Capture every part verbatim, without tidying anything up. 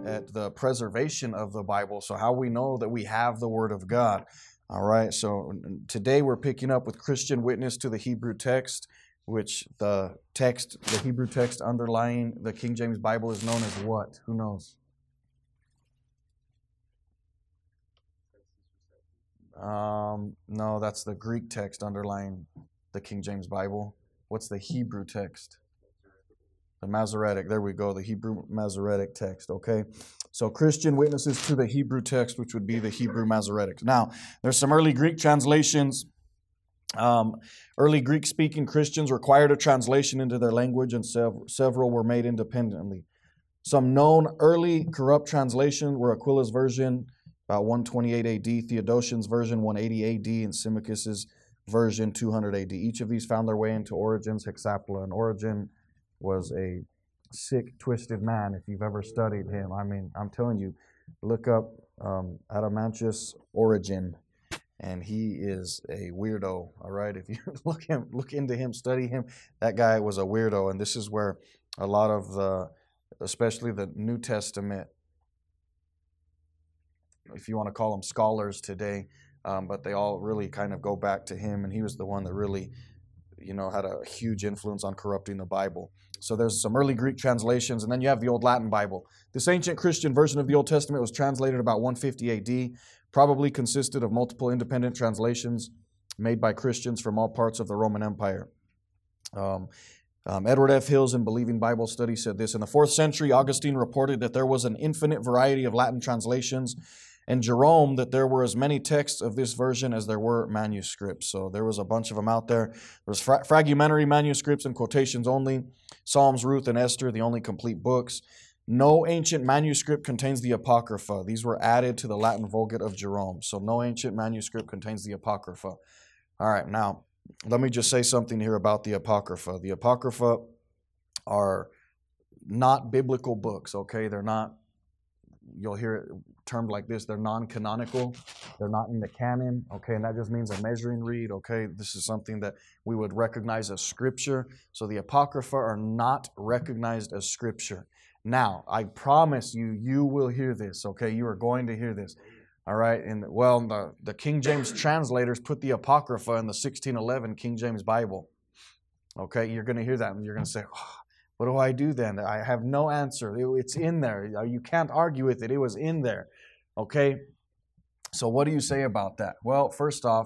at the preservation of the Bible, so how we know that we have the Word of God. All right, so today we're picking up with Christian witness to the Hebrew text, which the text, the Hebrew text underlying the King James Bible is known as what? Who knows? Um, no, that's the Greek text underlying the King James Bible. What's the Hebrew text? The Masoretic. There we go, the Hebrew Masoretic text, okay? So Christian witnesses to the Hebrew text, which would be the Hebrew Masoretic. Now, there's some early Greek translations. Um, early Greek-speaking Christians required a translation into their language, and sev- several were made independently. Some known early corrupt translations were Aquila's version, about one twenty-eight A D, Theodotion's version, one eighty A D, and Symmachus's version, two hundred A D. Each of these found their way into Origen's Hexapla, and Origen was a sick, twisted man if you've ever studied him. I mean, I'm telling you, look up um, Adamantius Origen, and he is a weirdo, all right? If you look him, look into him, study him, that guy was a weirdo, and this is where a lot of the, especially the New Testament, if you want to call them scholars today, um, but they all really kind of go back to him, and he was the one that really, you know, had a huge influence on corrupting the Bible. So there's some early Greek translations, and then you have the Old Latin Bible. This ancient Christian version of the Old Testament was translated about one fifty A D, probably consisted of multiple independent translations made by Christians from all parts of the Roman Empire. Um, um, Edward F. Hills in Believing Bible Study said this: in the fourth century, Augustine reported that there was an infinite variety of Latin translations, and Jerome that there were as many texts of this version as there were manuscripts. So there was a bunch of them out there. There was fra- fragmentary manuscripts and quotations only. Psalms, Ruth, and Esther, the only complete books. No ancient manuscript contains the Apocrypha. These were added to the Latin Vulgate of Jerome. So no ancient manuscript contains the Apocrypha. All right, now, let me just say something here about the Apocrypha. The Apocrypha are not biblical books, okay? They're not, you'll hear it termed like this, they're non-canonical. They're not in the canon, okay? And that just means a measuring reed, okay? This is something that we would recognize as Scripture. So the Apocrypha are not recognized as Scripture. Now, I promise you, you will hear this, okay? You are going to hear this, all right? And, well, the, the King James translators put the Apocrypha in the sixteen eleven King James Bible, okay? You're going to hear that, and you're going to say, oh, what do I do then? I have no answer. It's in there. You can't argue with it. It was in there. Okay? So what do you say about that? Well, first off,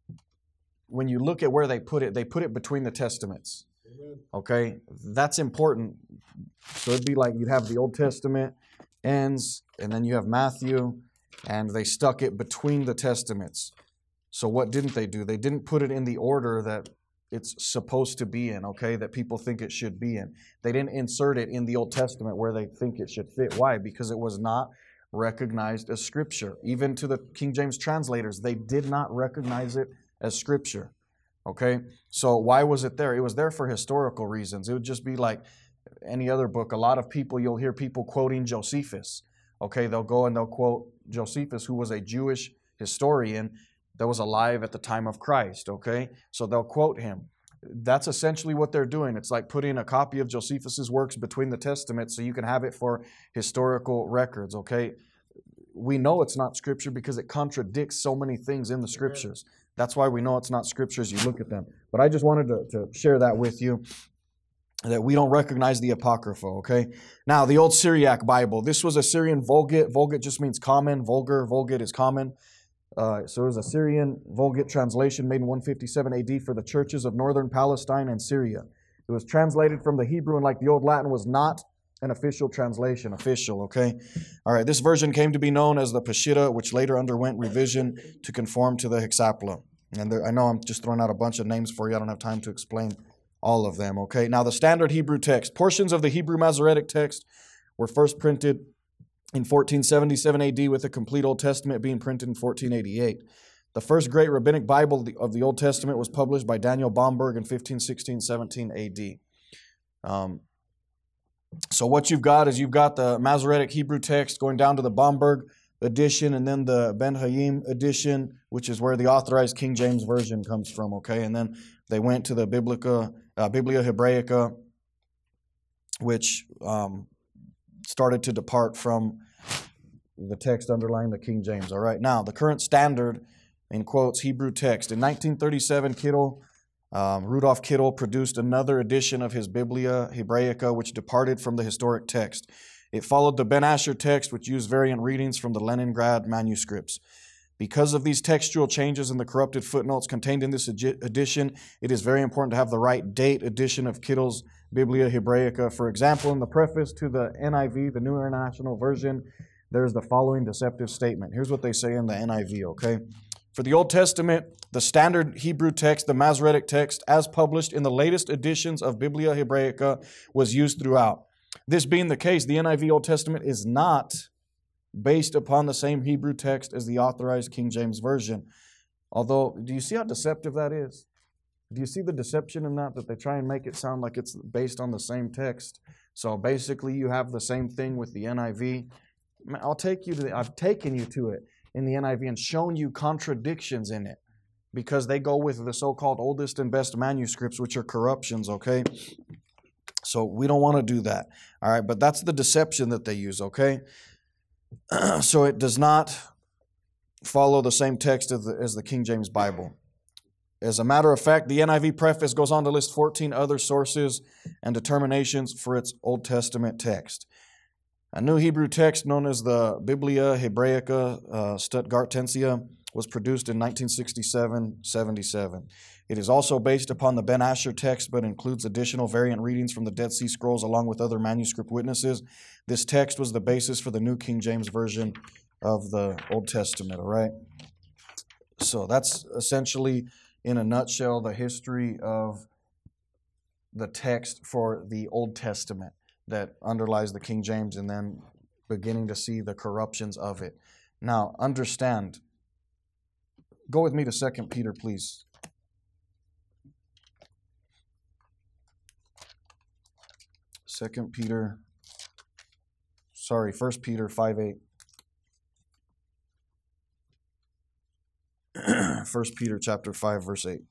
when you look at where they put it, they put it between the Testaments. Okay? That's important. So it'd be like you'd have the Old Testament ends, and then you have Matthew, and they stuck it between the Testaments. So what didn't they do? They didn't put it in the order that it's supposed to be in, okay, that people think it should be in. They didn't insert it in the Old Testament where they think it should fit. Why? Because it was not recognized as Scripture. Even to the King James translators, they did not recognize it as Scripture, okay? So why was it there? It was there for historical reasons. It would just be like any other book. A lot of people, you'll hear people quoting Josephus, okay? They'll go and they'll quote Josephus, who was a Jewish historian that was alive at the time of Christ, okay? So they'll quote him. That's essentially what they're doing. It's like putting a copy of Josephus's works between the Testaments so you can have it for historical records, okay? We know it's not Scripture because it contradicts so many things in the Scriptures. That's why we know it's not Scripture as you look at them. But I just wanted to, to share that with you, that we don't recognize the Apocrypha, okay? Now, the Old Syriac Bible. This was a Syrian Vulgate. Vulgate just means common. Vulgar, Vulgate is common. Uh, so it was a Syrian Vulgate translation made in one fifty-seven A D for the churches of northern Palestine and Syria. It was translated from the Hebrew, and like the Old Latin, was not an official translation. Official, okay? All right, this version came to be known as the Peshitta, which later underwent revision to conform to the Hexapla. And there, I know I'm just throwing out a bunch of names for you. I don't have time to explain all of them, okay? Now, the standard Hebrew text. Portions of the Hebrew Masoretic text were first printed in fourteen seventy-seven A D, with the complete Old Testament being printed in fourteen eighty-eight. The first great rabbinic Bible of the Old Testament was published by Daniel Bomberg in fifteen sixteen seventeen A D. Um, so what you've got is you've got the Masoretic Hebrew text going down to the Bomberg edition, and then the Ben Hayim edition, which is where the authorized King James Version comes from, okay? And then they went to the Biblica, uh, Biblia Hebraica, which um, started to depart from the text underlying the King James. All right. Now, the current standard, in quotes, Hebrew text. In nineteen thirty-seven, Kittel, um, Rudolf Kittel produced another edition of his Biblia Hebraica, which departed from the historic text. It followed the Ben Asher text, which used variant readings from the Leningrad manuscripts. Because of these textual changes and the corrupted footnotes contained in this edition, it is very important to have the right date edition of Kittel's Biblia Hebraica. For example, in the preface to the N I V, the New International Version, there's the following deceptive statement. Here's what they say in the N I V, okay? For the Old Testament, the standard Hebrew text, the Masoretic text, as published in the latest editions of Biblia Hebraica, was used throughout. This being the case, the N I V Old Testament is not based upon the same Hebrew text as the authorized King James Version. Although, do you see how deceptive that is? Do you see the deception in that, that they try and make it sound like it's based on the same text? So basically, you have the same thing with the N I V. I'll take you to the, I've taken you to it in the N I V and shown you contradictions in it because they go with the so-called oldest and best manuscripts, which are corruptions, okay? So we don't want to do that, all right? But that's the deception that they use, okay? So it does not follow the same text as the, as the King James Bible. As a matter of fact, the N I V preface goes on to list fourteen other sources and determinations for its Old Testament text. A new Hebrew text known as the Biblia Hebraica uh, Stuttgartensia was produced in nineteen sixty-seven seventy-seven. It is also based upon the Ben Asher text, but includes additional variant readings from the Dead Sea Scrolls along with other manuscript witnesses. This text was the basis for the New King James Version of the Old Testament, all right? So that's essentially, in a nutshell, the history of the text for the Old Testament that underlies the King James, and then beginning to see the corruptions of it. Now, understand, go with me to Second Peter, please. Second Peter, sorry, First Peter five eight. First Peter chapter five, verse eight.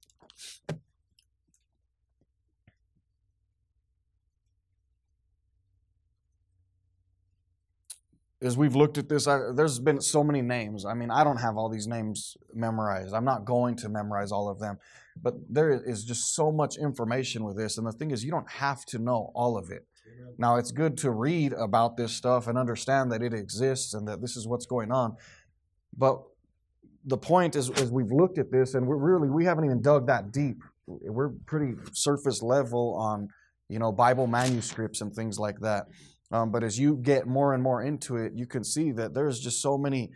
As we've looked at this, I, there's been so many names. I mean, I don't have all these names memorized. I'm not going to memorize all of them. But there is just so much information with this. And the thing is, you don't have to know all of it. Amen. Now, it's good to read about this stuff and understand that it exists and that this is what's going on. But the point is, as we've looked at this, and we're really, we haven't even dug that deep. We're pretty surface level on, you know, Bible manuscripts and things like that. Um, but as you get more and more into it, you can see that there's just so many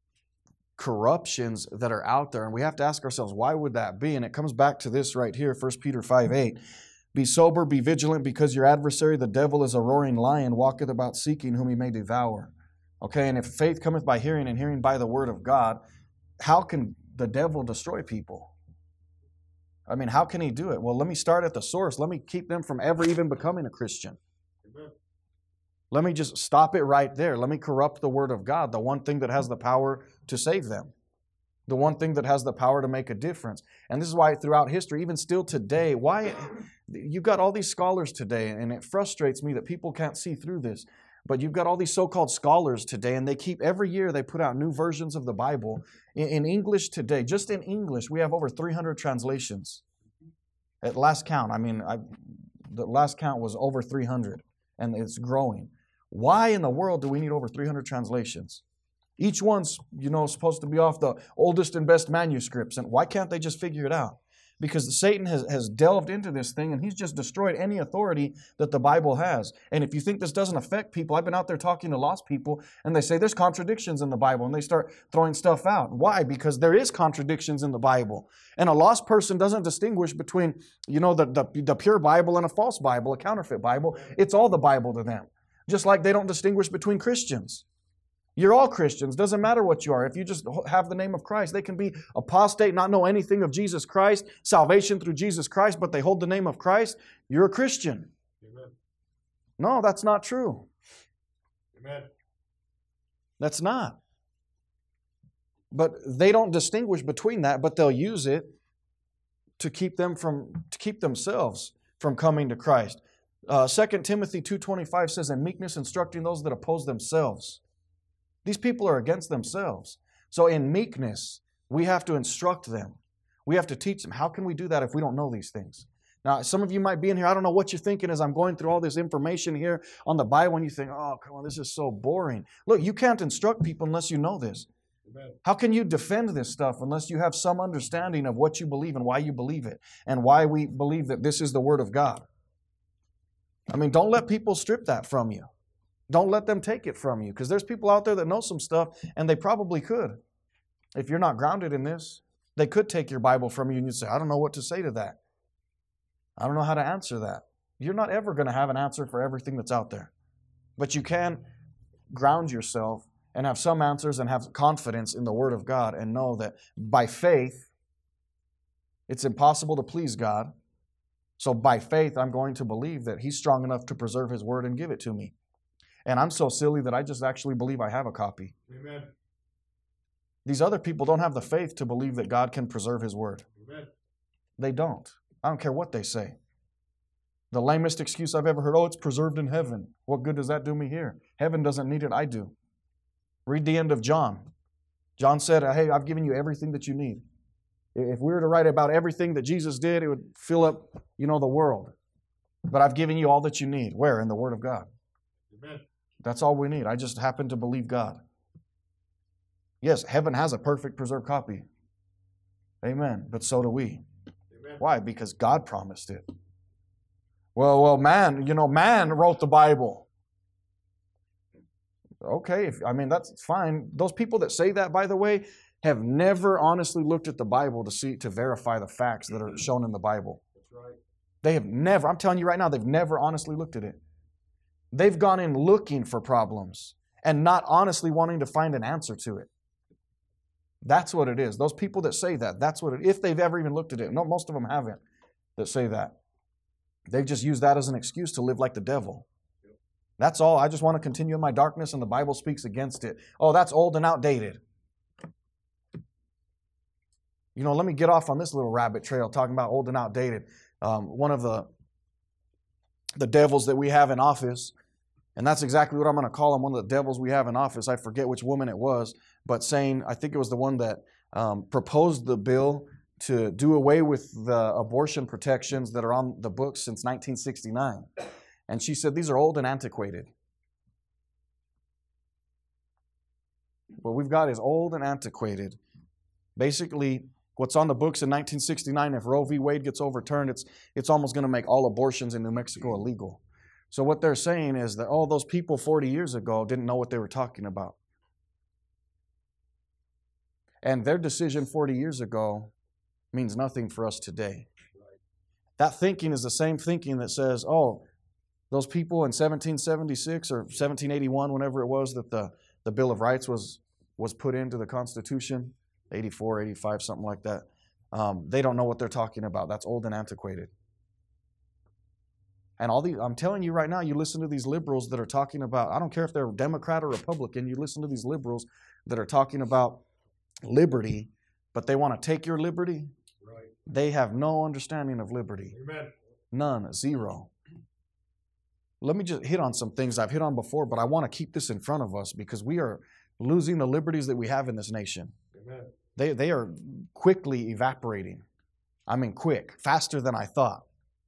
corruptions that are out there. And we have to ask ourselves, why would that be? And it comes back to this right here, First Peter five eight. Be sober, be vigilant, because your adversary, the devil, is a roaring lion, walketh about seeking whom he may devour. Okay, and if faith cometh by hearing, and hearing by the word of God, how can the devil destroy people? I mean, how can he do it? Well, let me start at the source. Let me keep them from ever even becoming a Christian. Amen. Let me just stop it right there. Let me corrupt the word of God, the one thing that has the power to save them, the one thing that has the power to make a difference. And this is why throughout history, even still today, why you've got all these scholars today, and it frustrates me that people can't see through this. But you've got all these so-called scholars today, and they keep, every year they put out new versions of the Bible. In, in English today, just in English, we have over three hundred translations. At last count, I mean, I, the last count was over three hundred, and it's growing. Why in the world do we need over three hundred translations? Each one's, you know, supposed to be off the oldest and best manuscripts, and why can't they just figure it out? Because Satan has, has delved into this thing, and he's just destroyed any authority that the Bible has. And if you think this doesn't affect people, I've been out there talking to lost people, and they say there's contradictions in the Bible, and they start throwing stuff out. Why? Because there is contradictions in the Bible. And a lost person doesn't distinguish between, you know, the, the, the pure Bible and a false Bible, a counterfeit Bible. It's all the Bible to them. Just like they don't distinguish between Christians. You're all Christians. Doesn't matter what you are. If you just have the name of Christ, they can be apostate, not know anything of Jesus Christ, salvation through Jesus Christ, but they hold the name of Christ. You're a Christian. Amen. No, that's not true. Amen. That's not. But they don't distinguish between that, but they'll use it to keep them from, to keep themselves from coming to Christ. Uh, Second Timothy two twenty-five says, "In meekness instructing those that oppose themselves." These people are against themselves. So in meekness, we have to instruct them. We have to teach them. How can we do that if we don't know these things? Now, some of you might be in here, I don't know what you're thinking as I'm going through all this information here on the Bible, and you think, oh, come on, this is so boring. Look, you can't instruct people unless you know this. Amen. How can you defend this stuff unless you have some understanding of what you believe and why you believe it and why we believe that this is the Word of God? I mean, don't let people strip that from you. Don't let them take it from you, because there's people out there that know some stuff, and they probably could. If you're not grounded in this, they could take your Bible from you and you say, I don't know what to say to that. I don't know how to answer that. You're not ever going to have an answer for everything that's out there. But you can ground yourself and have some answers and have confidence in the Word of God and know that by faith, it's impossible to please God. So by faith, I'm going to believe that He's strong enough to preserve His Word and give it to me. And I'm so silly that I just actually believe I have a copy. Amen. These other people don't have the faith to believe that God can preserve His Word. Amen. They don't. I don't care what they say. The lamest excuse I've ever heard, oh, it's preserved in heaven. What good does that do me here? Heaven doesn't need it, I do. Read the end of John. John said, hey, I've given you everything that you need. If we were to write about everything that Jesus did, it would fill up, you know, the world. But I've given you all that you need. Where? In the Word of God. Amen. That's all we need. I just happen to believe God. Yes, heaven has a perfect preserved copy. Amen. But so do we. Amen. Why? Because God promised it. Well, well, man, you know, man wrote the Bible. Okay, if, I mean, that's fine. Those people that say that, by the way, have never honestly looked at the Bible to see, to verify the facts that are shown in the Bible. That's right. They have never, I'm telling you right now, they've never honestly looked at it. They've gone in looking for problems and not honestly wanting to find an answer to it. That's what it is. Those people that say that, that's what it is. If they've ever even looked at it. No, most of them haven't that say that. They've just used that as an excuse to live like the devil. That's all. I just want to continue in my darkness, and the Bible speaks against it. Oh, that's old and outdated. You know, let me get off on this little rabbit trail talking about old and outdated. Um, one of the, the devils that we have in office, and that's exactly what I'm going to call him, one of the devils we have in office. I forget which woman it was, but saying, I think it was the one that um, proposed the bill to do away with the abortion protections that are on the books since nineteen sixty-nine. And she said, these are old and antiquated. What we've got is old and antiquated. Basically, what's on the books in nineteen sixty-nine, if Roe v. Wade gets overturned, it's, it's almost going to make all abortions in New Mexico illegal. So what they're saying is that all those people forty years ago didn't know what they were talking about. And their decision forty years ago means nothing for us today. That thinking is the same thinking that says, oh, those people in seventeen seventy-six or seventeen eighty-one, whenever it was that the, the Bill of Rights was, was put into the Constitution, eighty-four, eighty-five, something like that, um, they don't know what they're talking about. That's old and antiquated. And all these, I'm telling you right now, you listen to these liberals that are talking about, I don't care if they're Democrat or Republican, you listen to these liberals that are talking about liberty, but they want to take your liberty. Right. They have no understanding of liberty. Amen. None, zero. Let me just hit on some things I've hit on before, but I want to keep this in front of us because we are losing the liberties that we have in this nation. Amen. They, they are quickly evaporating. I mean quick, faster than I thought.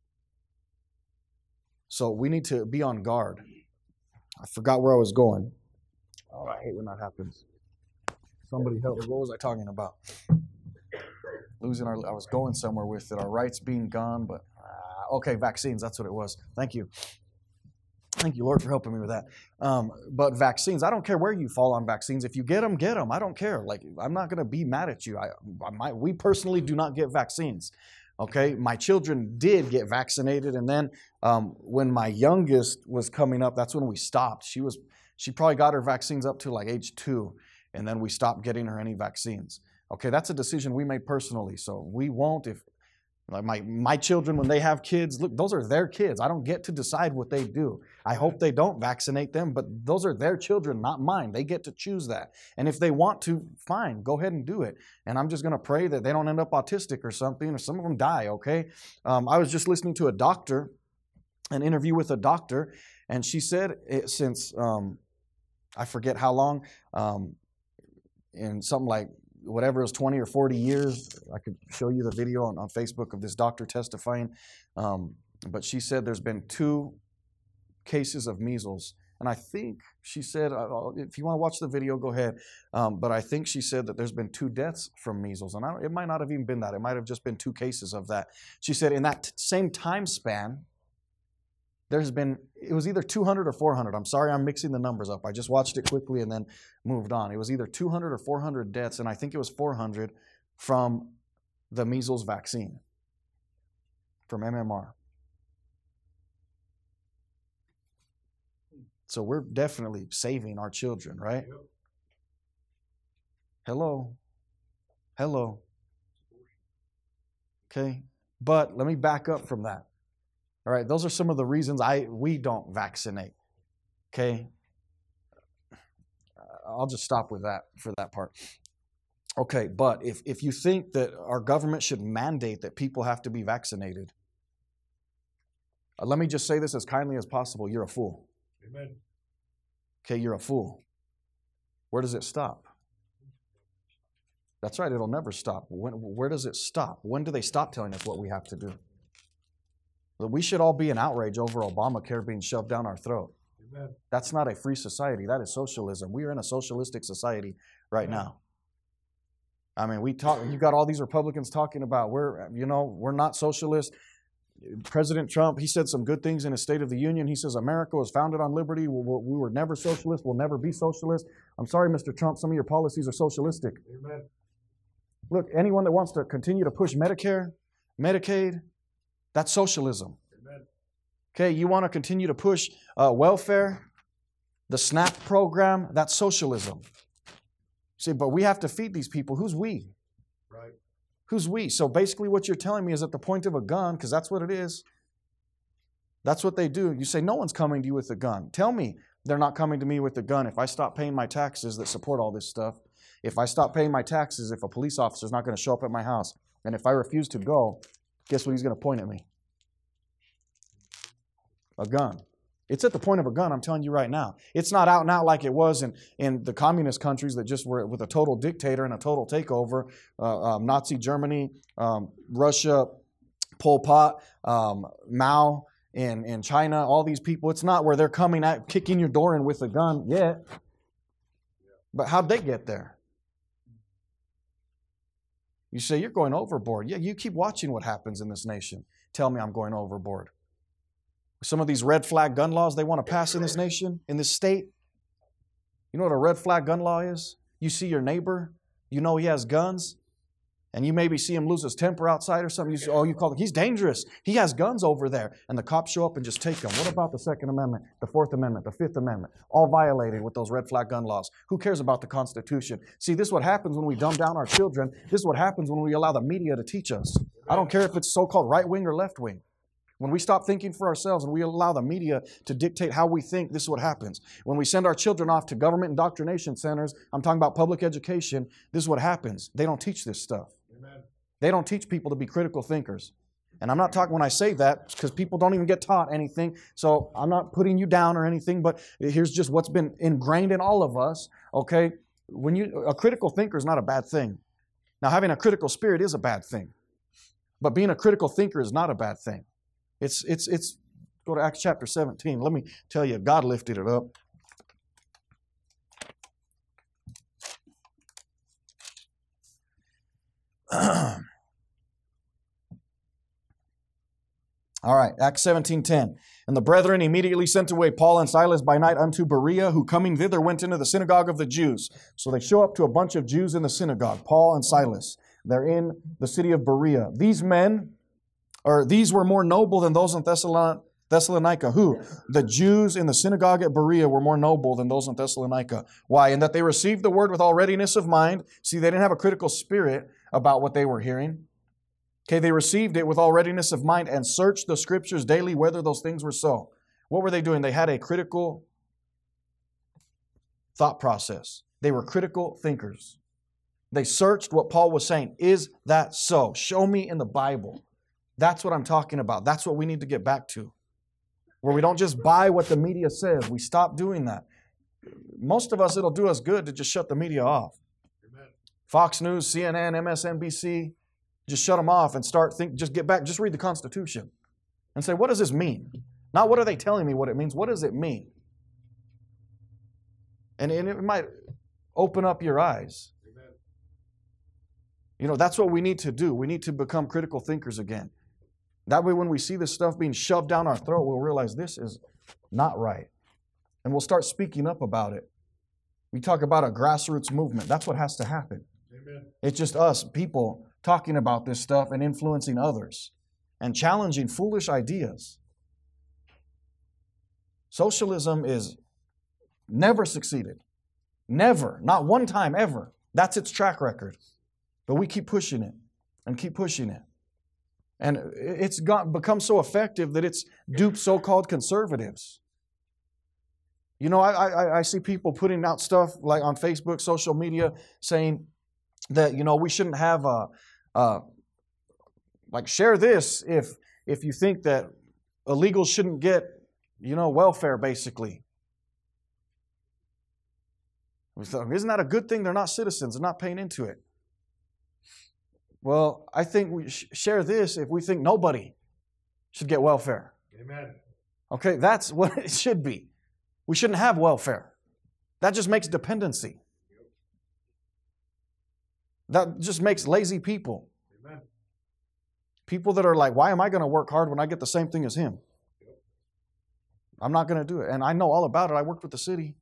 So we need to be on guard. I forgot where I was going. Oh, I hate when that happens. Somebody help me. What was I talking about? Losing our, I was going somewhere with it. Our rights being gone, but, uh, okay, vaccines, that's what it was. Thank you. Thank you, Lord, for helping me with that. Um, but vaccines, I don't care where you fall on vaccines. If you get them, get them. I don't care. Like, I'm not going to be mad at you. I, I might, we personally do not get vaccines. Okay, my children did get vaccinated, and then um, when my youngest was coming up, that's when we stopped. She was, she probably got her vaccines up to like age two, and then we stopped getting her any vaccines. Okay, that's a decision we made personally, so we won't. If like my my children, when they have kids, look, those are their kids. I don't get to decide what they do. I hope they don't vaccinate them, but those are their children, not mine. They get to choose that. And if they want to, fine, go ahead and do it. And I'm just going to pray that they don't end up autistic or something, or some of them die, okay? Um, I was just listening to a doctor an interview with a doctor, and she said it, since um, I forget how long, um, in something like whatever it was, twenty or forty years. I could show you the video on, on Facebook of this doctor testifying. Um, but she said there's been two cases of measles. And I think she said, uh, if you want to watch the video, go ahead. Um, but I think she said that there's been two deaths from measles. And I don't, it might not have even been that. It might have just been two cases of that. She said in that t- same time span, there's been, it was either two hundred or four hundred. I'm sorry, I'm mixing the numbers up. I just watched it quickly and then moved on. It was either two hundred or four hundred deaths, and I think it was four hundred from the measles vaccine, from M M R. So we're definitely saving our children, right? Yep. Hello. Hello. Okay. But let me back up from that. All right. Those are some of the reasons I we don't vaccinate. Okay. I'll just stop with that for that part. Okay. But if, if you think that our government should mandate that people have to be vaccinated, uh, let me just say this as kindly as possible. You're a fool. Amen. Okay, you're a fool. Where does it stop? That's right, it'll never stop. When, where does it stop? When do they stop telling us what we have to do? We should all be in outrage over Obamacare being shoved down our throat. Amen. That's not a free society. That is socialism. We are in a socialistic society right Amen. Now. I mean, we talk. You got all these Republicans talking about we're, you know, we're not socialists. President Trump, he said some good things in his State of the Union. He says America was founded on liberty. We, we were never socialist. We'll never be socialist. I'm sorry, Mister Trump, some of your policies are socialistic. Amen. Look, anyone that wants to continue to push Medicare, Medicaid, that's socialism. Amen. Okay, you want to continue to push uh, welfare, the SNAP program, that's socialism. See, but we have to feed these people. Who's we? Right. Who's we? So basically what you're telling me is at the point of a gun, because that's what it is. That's what they do. You say, no one's coming to you with a gun. Tell me they're not coming to me with a gun if I stop paying my taxes that support all this stuff. If I stop paying my taxes, if a police officer's not going to show up at my house, and if I refuse to go, guess what he's going to point at me? A gun. It's at the point of a gun, I'm telling you right now. It's not out and out like it was in, in the communist countries that just were with a total dictator and a total takeover. Uh, um, Nazi Germany, um, Russia, Pol Pot, um, Mao in, in China, all these people. It's not where they're coming at, kicking your door in with a gun yet. But how'd they get there? You say, you're going overboard. Yeah, you keep watching what happens in this nation. Tell me I'm going overboard. Some of these red flag gun laws they want to pass in this nation, in this state. You know what a red flag gun law is? You see your neighbor, you know he has guns, and you maybe see him lose his temper outside or something. You say, oh, you call him, he's dangerous. He has guns over there. And the cops show up and just take him. What about the Second Amendment, the Fourth Amendment, the Fifth Amendment? All violated with those red flag gun laws. Who cares about the Constitution? See, this is what happens when we dumb down our children. This is what happens when we allow the media to teach us. I don't care if it's so-called right wing or left wing. When we stop thinking for ourselves and we allow the media to dictate how we think, this is what happens. When we send our children off to government indoctrination centers, I'm talking about public education, this is what happens. They don't teach this stuff. Amen. They don't teach people to be critical thinkers. And I'm not talking when I say that because people don't even get taught anything. So I'm not putting you down or anything, but here's just what's been ingrained in all of us, okay? When you a critical thinker is not a bad thing. Now, having a critical spirit is a bad thing. But being a critical thinker is not a bad thing. It's, it's, it's, go to Acts chapter seventeen. Let me tell you, God lifted it up. All right, Acts seventeen ten. And the brethren immediately sent away Paul and Silas by night unto Berea, who coming thither went into the synagogue of the Jews. So they show up to a bunch of Jews in the synagogue, Paul and Silas. They're in the city of Berea. These men, or these were more noble than those in Thessalon- Thessalonica. Who? The Jews in the synagogue at Berea were more noble than those in Thessalonica. Why? In that they received the word with all readiness of mind. See, they didn't have a critical spirit about what they were hearing. Okay, they received it with all readiness of mind and searched the scriptures daily whether those things were so. What were they doing? They had a critical thought process. They were critical thinkers. They searched what Paul was saying. Is that so? Show me in the Bible. That's what I'm talking about. That's what we need to get back to. where we don't just buy what the media says. We stop doing that. Most of us, it'll do us good to just shut the media off. Amen. Fox News, C N N, M S N B C, just shut them off and start think. Just get back, just read the Constitution and say, what does this mean? Not what are they telling me what it means, what does it mean? And, and it might open up your eyes. Amen. You know, that's what we need to do. We need to become critical thinkers again. That way when we see this stuff being shoved down our throat, we'll realize this is not right. And we'll start speaking up about it. We talk about a grassroots movement. That's what has to happen. Amen. It's just us, people, talking about this stuff and influencing others and challenging foolish ideas. Socialism is never succeeded. Never. Not one time ever. That's its track record. But we keep pushing it and keep pushing it. And it's got become so effective that it's duped so-called conservatives. You know, I, I, I see people putting out stuff like on Facebook, social media, saying that, you know, we shouldn't have a, a like share this if if you think that illegals shouldn't get, you know, welfare, basically. We thought, isn't that a good thing? They're not citizens. They're not paying into it. Well, I think we sh- share this if we think nobody should get welfare. Amen. Okay, that's what it should be. We shouldn't have welfare. That just makes dependency. That just makes lazy people. Amen. People that are like, why am I going to work hard when I get the same thing as him? I'm not going to do it. And I know all about it. I worked with the city.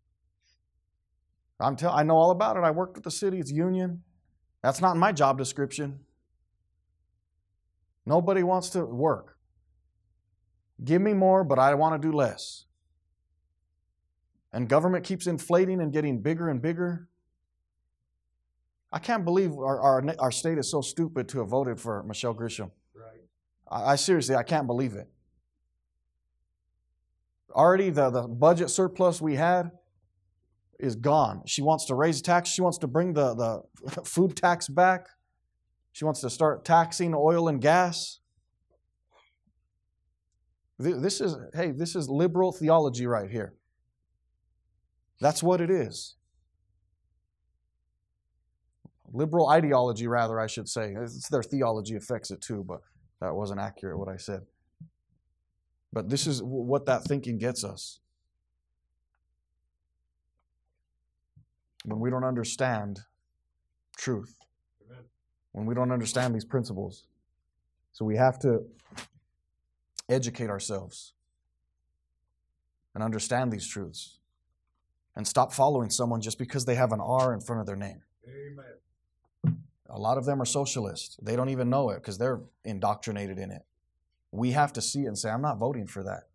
I'm tell- I know all about it. I worked with the city. It's union. That's not in my job description. Nobody wants to work. Give me more, but I want to do less. And government keeps inflating and getting bigger and bigger. I can't believe our, our, our state is so stupid to have voted for Michelle Grisham. Right. I, I seriously, I can't believe it. Already the, the budget surplus we had is gone. She wants to raise tax. She wants to bring the, the food tax back. She wants to start taxing oil and gas. This is, hey, this is liberal theology right here. That's what it is. Liberal ideology, rather, I should say. It's their theology affects it too, but that wasn't accurate what I said. But this is what that thinking gets us. When we don't understand truth. Amen. When we don't understand these principles. So we have to educate ourselves and understand these truths. And stop following someone just because they have an R in front of their name. Amen. A lot of them are socialists. They don't even know it because they're indoctrinated in it. We have to see it and say, I'm not voting for that.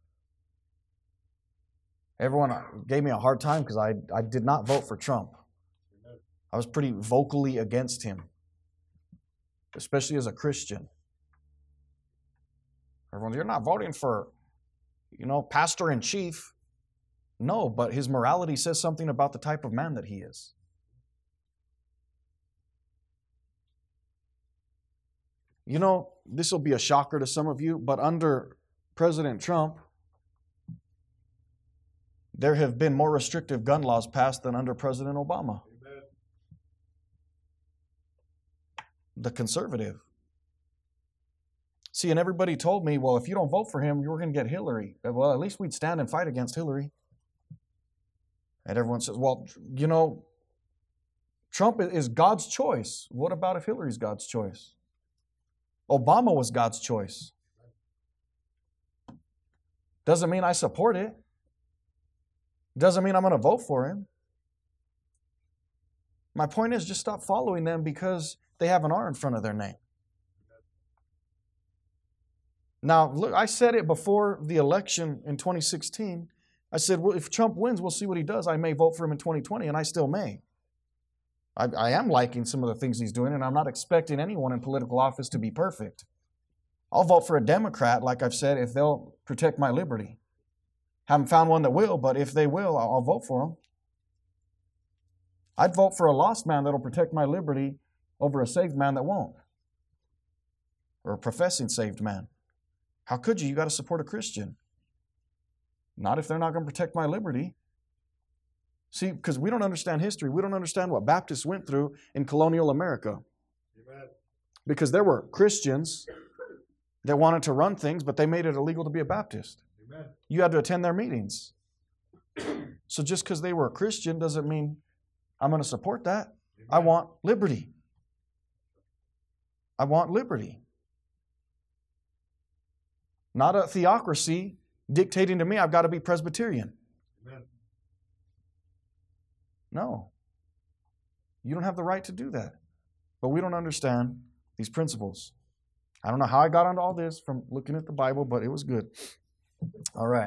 Everyone gave me a hard time because I, I did not vote for Trump. I was pretty vocally against him, especially as a Christian. Everyone, you're not voting for, you know, pastor-in-chief. No, but his morality says something about the type of man that he is. You know, this will be a shocker to some of you, but under President Trump, there have been more restrictive gun laws passed than under President Obama. Amen. The conservative. See, and everybody told me, well, if you don't vote for him, you're going to get Hillary. Well, at least we'd stand and fight against Hillary. And everyone says, well, you know, Trump is God's choice. What about if Hillary's God's choice? Obama was God's choice. Doesn't mean I support it. Doesn't mean I'm going to vote for him. My point is just stop following them because they have an R in front of their name. Now, look, I said it before the election in twenty sixteen. I said, well, if Trump wins, we'll see what he does. I may vote for him in twenty twenty, and I still may. I, I am liking some of the things he's doing, and I'm not expecting anyone in political office to be perfect. I'll vote for a Democrat, like I've said, if they'll protect my liberty. Haven't found one that will, but if they will, I'll, I'll vote for them. I'd vote for a lost man that'll protect my liberty over a saved man that won't. Or a professing saved man. How could you? You got to support a Christian. Not if they're not going to protect my liberty. See, because we don't understand history. We don't understand what Baptists went through in colonial America. Amen. Because there were Christians that wanted to run things, but they made it illegal to be a Baptist. Amen. You had to attend their meetings. So just because they were a Christian doesn't mean I'm going to support that. Amen. I want liberty. I want liberty. Not a theocracy dictating to me I've got to be Presbyterian. Amen. No. You don't have the right to do that. But we don't understand these principles. I don't know how I got onto all this from looking at the Bible, but it was good. All right.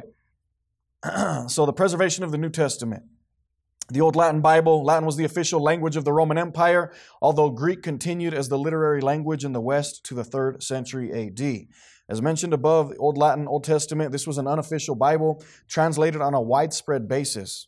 So the preservation of the New Testament. The Old Latin Bible. Latin was the official language of the Roman Empire, although Greek continued as the literary language in the West to the third century A D. As mentioned above, the Old Latin, Old Testament, this was an unofficial Bible translated on a widespread basis.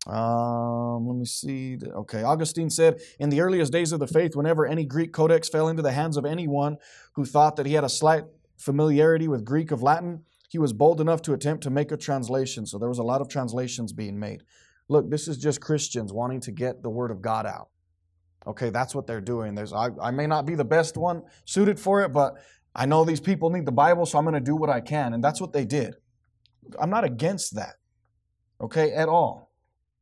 Um, let me see. Okay, Augustine said, in the earliest days of the faith, whenever any Greek codex fell into the hands of anyone who thought that he had a slight familiarity with Greek of Latin, he was bold enough to attempt to make a translation. So there was a lot of translations being made. Look, this is just Christians wanting to get the Word of God out. Okay, that's what they're doing. There's, I, I may not be the best one suited for it, but I know these people need the Bible, so I'm going to do what I can. And that's what they did. I'm not against that, okay, at all.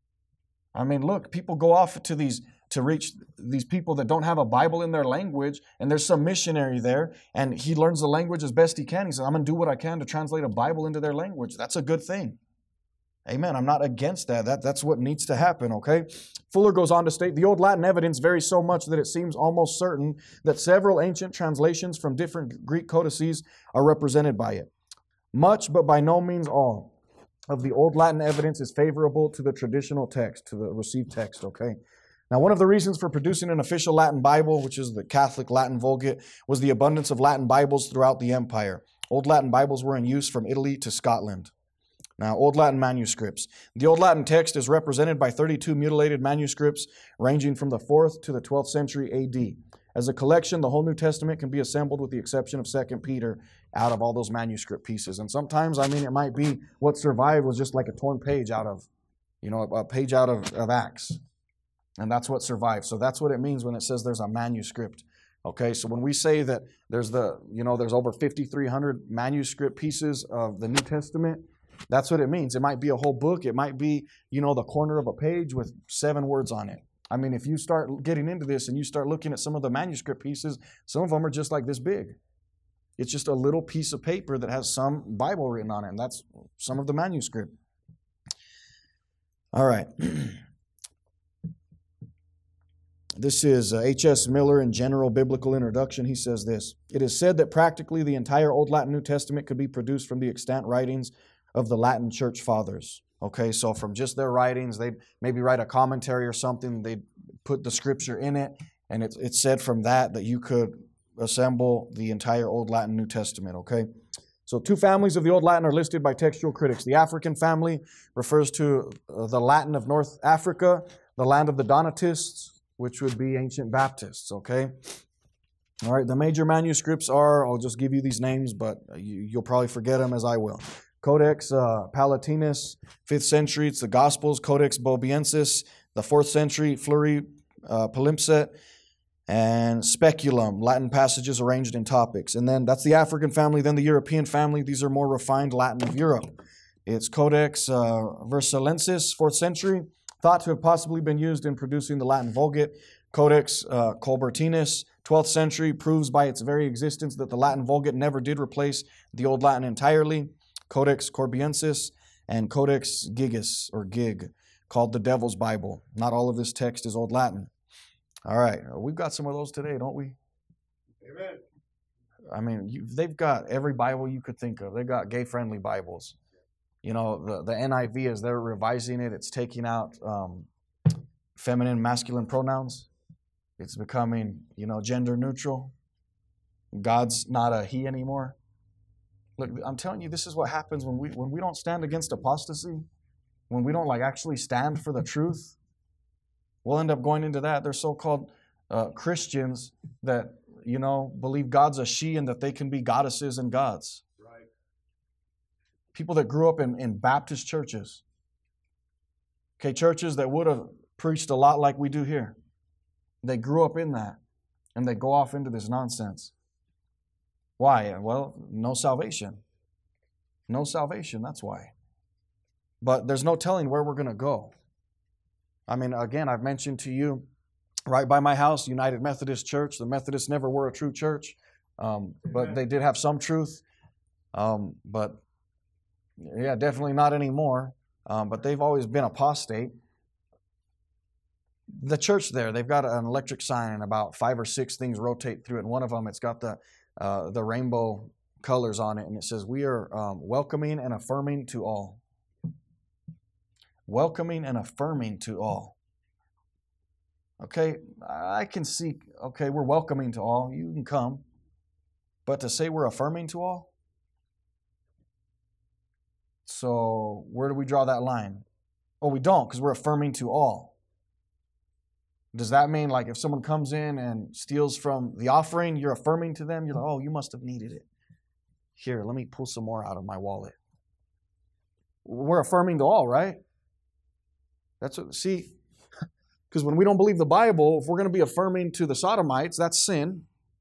I mean, look, people go off to these to reach these people that don't have a Bible in their language, and there's some missionary there, and he learns the language as best he can. He says, I'm going to do what I can to translate a Bible into their language. That's a good thing. Amen. I'm not against that. That that's what needs to happen, okay? Fuller goes on to state, the Old Latin evidence varies so much that it seems almost certain that several ancient translations from different Greek codices are represented by it. Much, but by no means all, of the Old Latin evidence is favorable to the traditional text, to the received text, okay? Now, one of the reasons for producing an official Latin Bible, which is the Catholic Latin Vulgate, was the abundance of Latin Bibles throughout the empire. Old Latin Bibles were in use from Italy to Scotland. Now, Old Latin manuscripts. The Old Latin text is represented by thirty-two mutilated manuscripts ranging from the fourth to the twelfth century A D. As a collection, the whole New Testament can be assembled with the exception of Second Peter out of all those manuscript pieces. And sometimes, I mean, it might be what survived was just like a torn page out of, you know, a page out of, of Acts. And that's what survived. So that's what it means when it says there's a manuscript. Okay, so when we say that there's the, you know, there's over fifty-three hundred manuscript pieces of the New Testament, that's what it means. It might be a whole book. It might be, you know, the corner of a page with seven words on it. I mean, if you start getting into this and you start looking at some of the manuscript pieces, some of them are just like this big. It's just a little piece of paper that has some Bible written on it, and that's some of the manuscript. All right. This is uh, H S Miller in General Biblical Introduction. He says this, it is said that practically the entire Old Latin New Testament could be produced from the extant writings of the Latin Church Fathers. Okay, so from just their writings, they'd maybe write a commentary or something, they'd put the scripture in it, and it's, it's said from that that you could assemble the entire Old Latin New Testament, okay? So two families of the Old Latin are listed by textual critics. The African family refers to the Latin of North Africa, the land of the Donatists, which would be ancient Baptists, okay? All right, the major manuscripts are, I'll just give you these names, but you, you'll probably forget them as I will. Codex uh, Palatinus, fifth century, it's the Gospels. Codex Bobiensis, the fourth century, Fleury uh, Palimpsest, and Speculum, Latin passages arranged in topics. And then that's the African family. Then the European family, these are more refined Latin of Europe. It's Codex uh, Vercellensis, fourth century, thought to have possibly been used in producing the Latin Vulgate. Codex uh, Colbertinus, twelfth century, proves by its very existence that the Latin Vulgate never did replace the Old Latin entirely. Codex Corbiensis and Codex Gigas, or Gig, called the Devil's Bible. Not all of this text is Old Latin. All right, we've got some of those today, don't we? Amen. I mean, you, they've got every Bible you could think of. They've got gay-friendly Bibles. You know, the, the N I V, as they're revising it, it's taking out um, feminine, masculine pronouns. It's becoming, you know, gender neutral. God's not a he anymore. Look, I'm telling you, this is what happens when we when we don't stand against apostasy, when we don't like actually stand for the truth. We'll end up going into that. They're so-called uh, Christians that, you know, believe God's a she and that they can be goddesses and gods. Right. People that grew up in, in Baptist churches. Okay, churches that would have preached a lot like we do here. They grew up in that, and they go off into this nonsense. Why? Well, no salvation. No salvation, that's why. But there's no telling where we're going to go. I mean, again, I've mentioned to you, right by my house, United Methodist Church. The Methodists never were a true church, um, but they did have some truth. Um, but, yeah, definitely not anymore. Um, but they've always been apostate. The church there, they've got an electric sign and about five or six things rotate through it. And one of them, it's got the uh, the rainbow colors on it. And it says, we are um, welcoming and affirming to all. Welcoming and affirming to all. Okay, I can see, okay, we're welcoming to all. You can come. But to say we're affirming to all? So where do we draw that line? Oh, we don't, because we're affirming to all. Does that mean like if someone comes in and steals from the offering, you're affirming to them? You're like, oh, you must have needed it. Here, let me pull some more out of my wallet. We're affirming to all, right? That's what, see, because when we don't believe the Bible, if we're going to be affirming to the Sodomites, that's sin.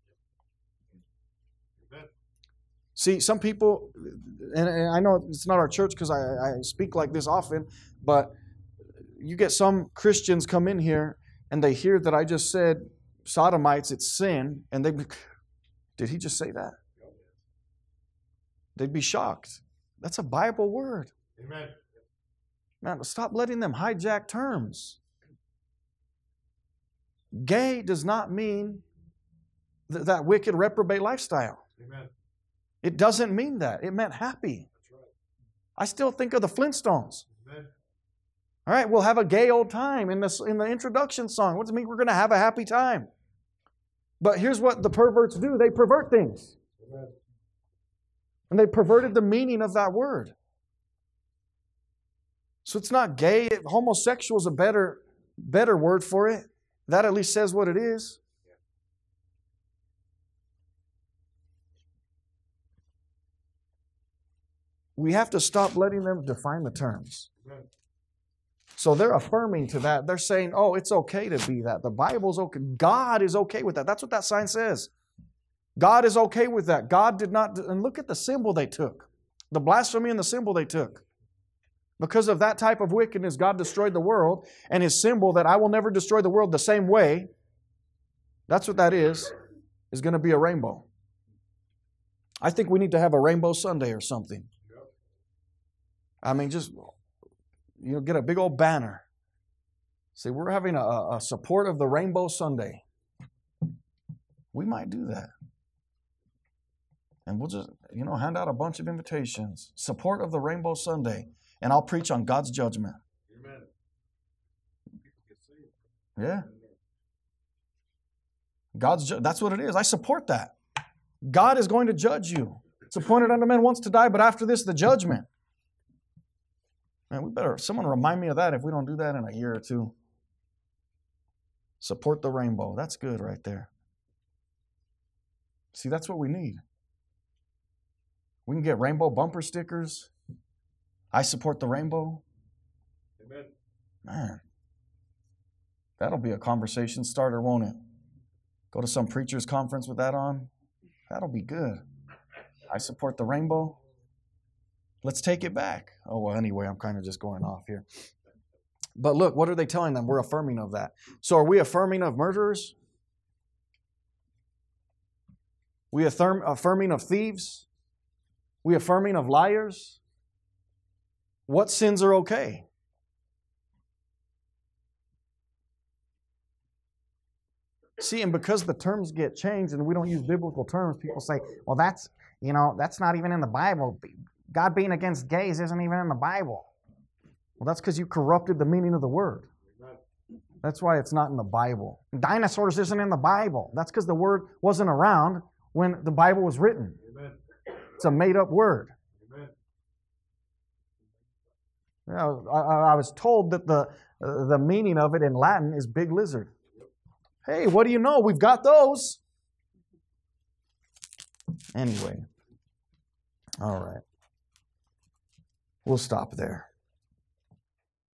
See, some people, and I know it's not our church because I, I speak like this often, but you get some Christians come in here and they hear that I just said Sodomites, it's sin, and they, did he just say that? They'd be shocked. That's a Bible word. Amen. Man, stop letting them hijack terms. Gay does not mean th- that wicked reprobate lifestyle. Amen. It doesn't mean that. It meant happy. That's right. I still think of the Flintstones. Amen. All right, we'll have a gay old time in this in the introduction song. What does it mean? We're going to have a happy time. But here's what the perverts do. They pervert things. Amen. And they perverted the meaning of that word. So it's not gay. Homosexual is a better, better word for it. That at least says what it is. We have to stop letting them define the terms. Amen. So they're affirming to that. They're saying, oh, it's okay to be that. The Bible's okay. God is okay with that. That's what that sign says. God is okay with that. God did not, and look at the symbol they took. The blasphemy and the symbol they took. Because of that type of wickedness, God destroyed the world, and His symbol that I will never destroy the world the same way, that's what that is, is going to be a rainbow. I think we need to have a rainbow Sunday or something. I mean, just, you know, get a big old banner. Say, we're having a, a support of the Rainbow Sunday. We might do that. And we'll just, you know, hand out a bunch of invitations. Support of the Rainbow Sunday. And I'll preach on God's judgment. Amen. Yeah. God's ju- that's what it is. I support that. God is going to judge you. It's appointed unto men once to die, but after this, the judgment. Man, we better, someone remind me of that if we don't do that in a year or two. Support the rainbow. That's good right there. See, that's what we need. We can get rainbow bumper stickers. I support the rainbow. Amen. Man, that'll be a conversation starter, won't it? Go to some preacher's conference with that on. That'll be good. I support the rainbow. Let's take it back. Oh, well, anyway, I'm kind of just going off here. But look, what are they telling them? We're affirming of that. So are we affirming of murderers? We affirm, affirming of thieves? We affirming of liars? What sins are okay? See, and because the terms get changed and we don't use biblical terms, people say, well, that's, you know, that's not even in the Bible. God being against gays isn't even in the Bible. Well, that's because you corrupted the meaning of the word. That's why it's not in the Bible. Dinosaurs isn't in the Bible. That's because the word wasn't around when the Bible was written. Amen. It's a made-up word. Amen. You know, I, I was told that the, uh, the meaning of it in Latin is big lizard. Hey, what do you know? We've got those. Anyway. All right. we'll stop there.